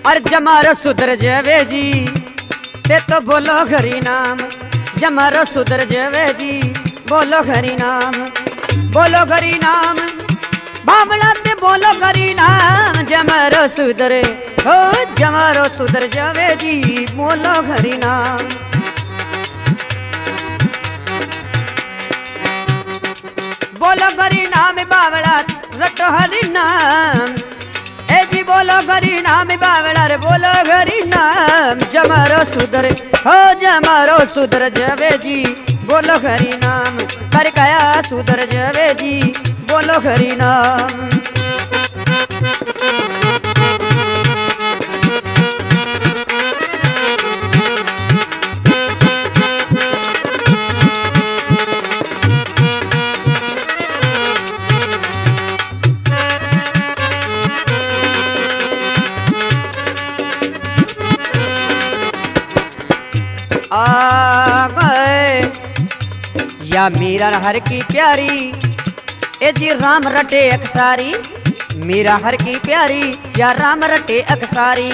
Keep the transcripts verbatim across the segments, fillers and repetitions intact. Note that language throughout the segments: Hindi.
और जमारो सुधर जावे जी ते तो बोलो हरि नाम। जमारो सुधर जावे जी बोलो हरि नाम। बोलो हरि नाम बावड़ा ते बोलो हरि नाम। जमारो सुधरे हो जमारो सुधर जावे जी बोलो हरि नाम। बोलो हरि नाम बावड़ा रटो हरि नाम। ए जी बोलो हरि नाम बावड़ा रे बोलो हरि नाम। जमारो सुधर हो जमारो सुधर जावे जी बोलो हरि नाम। कर गया सुधर जावे जी बोलो हरि नाम। आ गए या मीरा हर की प्यारी। ए जी राम रटे अकसारी। मीरा हर की प्यारी या राम रटे अकसारी।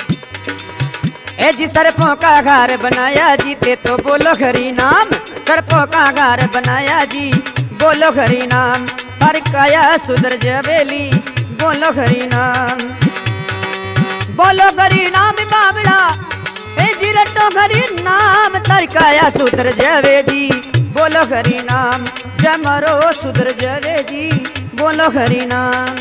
ए जी सरपों का घर बनाया जी ते तो बोलो हरि नाम। सरपों का घर बनाया जी बोलो हरि नाम। हर काया सुधर जवेली बोलो हरि नाम। बोलो हरि नाम बाबड़ा ए जी रटो हरि नाम। तरकाया सुधर जावे जी बोलो हरि नाम। जमारो सुधर जावे जी बोलो हरि नाम।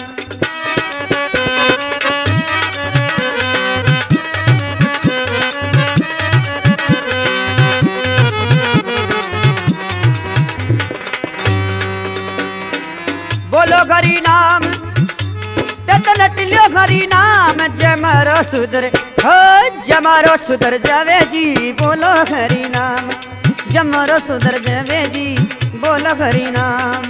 बोलो हरि नाम ते तो लट लियो हरि नाम। जमारो सुधर हो जमारो सुधर जावे जी बोलो हरि नाम। जमारो सुधर जावे जी बोलो हरि नाम।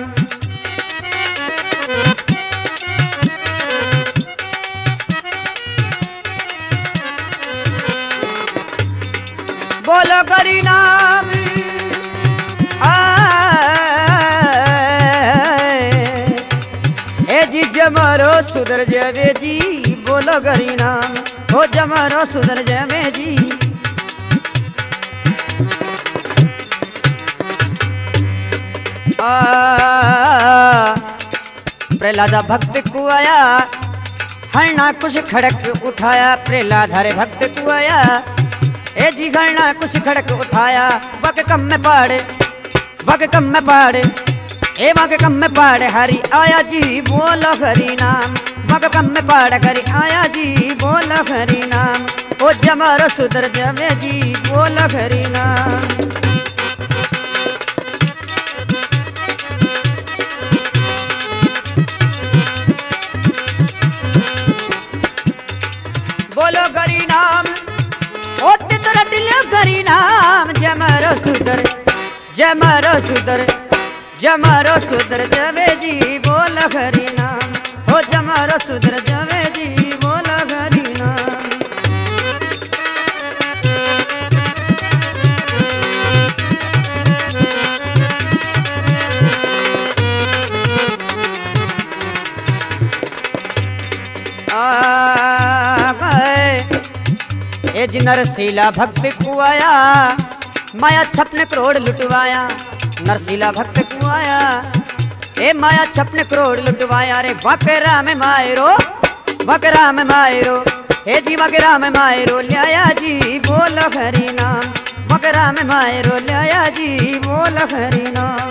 बोलो हरि नाम ए जी जमारो सुधर जावे जी बोलो हरि नाम। हो जमारो सुधर जावे जी। प्रहलाद भक्त को आया हरना कुछ खड़क उठाया। प्रहलाद हरे भक्त को आया ए जी हरना कुछ खड़क उठाया। वक कम में पाड़े वक कम में पाड़े ए वक कम में पाड़े हरि आया जी बोलो हरि नाम। वक कम में पाड़ हरि आया जी बोलो हरि नाम। ओ जमारो सुधर जावे जी बोलो हरि नाम। बोलो हरि नाम ओ ते तो रट लियो हरि नाम। जमारो सुधर जमारो सुधर जमारो सुधर जावे जी बोलो हरि नाम। हो जमारो सुधर जावे जी बोलो हरि नाम। आ गए ए जी नरसीला भक्त को आया। माया छपने करोड़ लुटवाया। नरसीला भक्त को आया ए माया छपने करोड़ लुटवाया। रे वकरा में मायरो वकरा में मायरो ए जी वकरा में मायरो लिया जी बोलो हरि नाम। वकरा में मायरो लिया जी बोलो हरि नाम।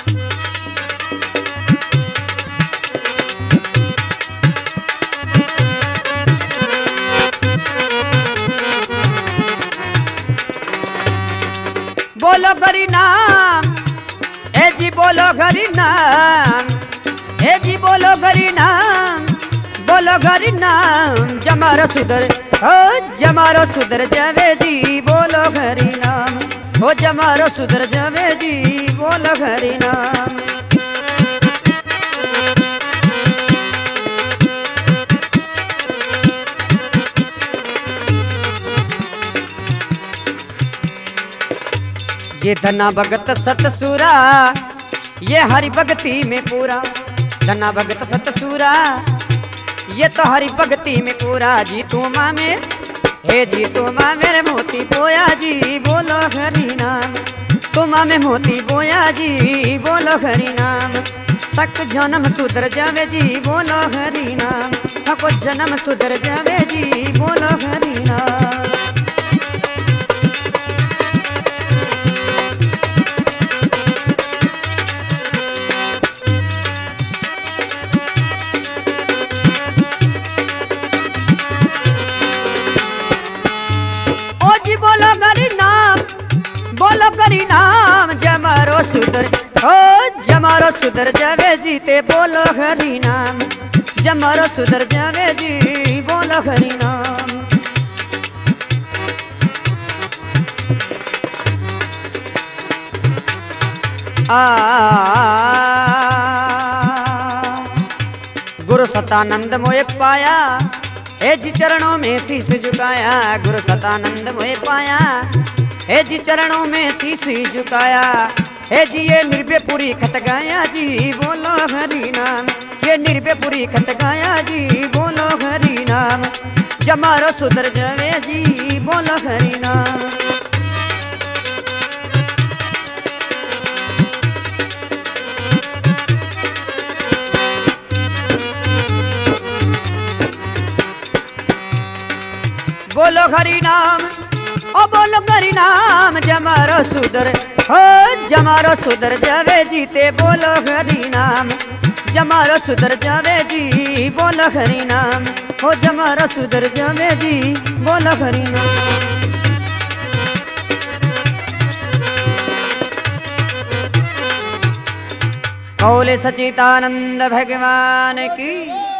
बोलो हरि नाम ए जी बोलो हरि नाम। ए जी बोलो हरि नाम बोलो हरि नाम। जमारो सुधर हो जमारो सुधर जावे जी बोलो हरि नाम। हो जमारो सुधर जावे जी बोलो हरि नाम। ये धना भगत सतसुरा ये हरि भक्ति में पूरा। धना भगत सतसुरा ये तो हरि भक्ति में पूरा जी तू माँ में हे जी तू माँ मेरे मोती बोया जी बोलो हरि नाम तू माँ में मोती बोया जी बोलो हरि नाम तक जन्म सुधर जावे जी बोलो हरि नाम तक जन्म सुधर जावे जी बोलो हरि नाम। बोलो हरि नाम बोलो हरि नाम जमारो सुधर ओ जमारो सुधर जावे जीते बोलो हरि नाम जमारो सुधर जावे जी बोलो हरि नाम। आ गुरु सतानंद मोए पाया हे जी चरणों में शीश झुकाया गुरु सतानंद मोए पाया हे जी चरणों में शीश झुकाया हे जी ये निर्भय पूरी खत गाया जी बोलो हरि नाम ये निर्भय पूरी खत गाया जी बोलो हरि नाम जमारो सुधर जावे जी बोलो हरि नाम। बोलो हरि नाम ओ बोलो हरि नाम जमारो सुधर हो जमारो सुधर जावे जीते बोलो हरि नाम जमारो सुधर जावे जी बोलो हरि नाम हो जमारो सुधर जावे जी बोलो हरि नाम। कौले सचितानंद भगवान की